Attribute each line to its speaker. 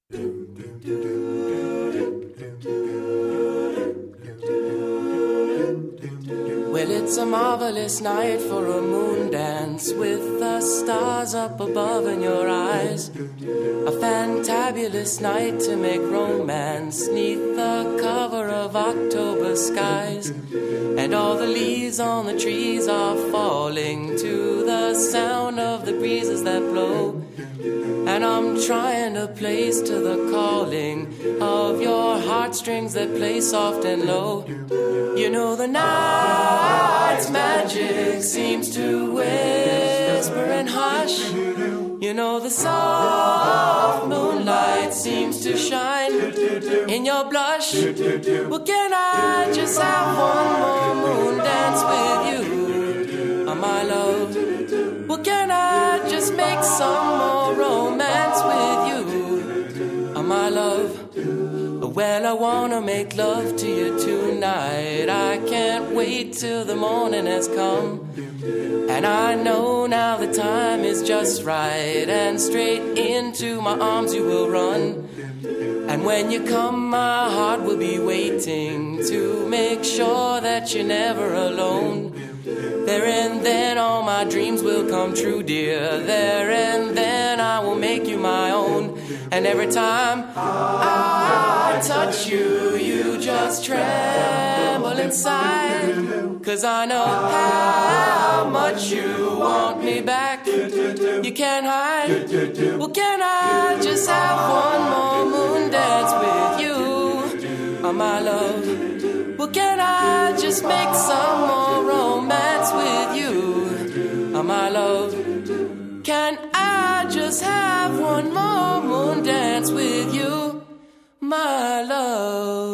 Speaker 1: Well, it's a marvelous night for a moon dance with the stars up above in your eyes. A fantabulous night to make romance neath the cover of October skies. And all the leaves on the trees are falling to the sound of the breezes that blow. And I'm trying to place to the calling of your heartstrings that play soft and low. You know the night's magic seems to whisper and hush. You know the soft moonlight seems to shine in your blush. Well, can I just have one more moon dance with you, my love? Well, can I just make some more romance with you, my love? Well, I wanna make love to you tonight. I can't wait till the morning has come. And I know now the time is just right, and straight into my arms you will run. And when you come, my heart will be waiting to make sure that you're never alone. There and then all my dreams will come true, dear. There and then I will make you my own. And every time I touch you, you just tremble inside. 'Cause I know how much you want me back. You can't hide. Well, can I just have one more moon dance with you, my love? Well, can I just make some more romance with you, my love? Can I just have one more moon dance with you, my love?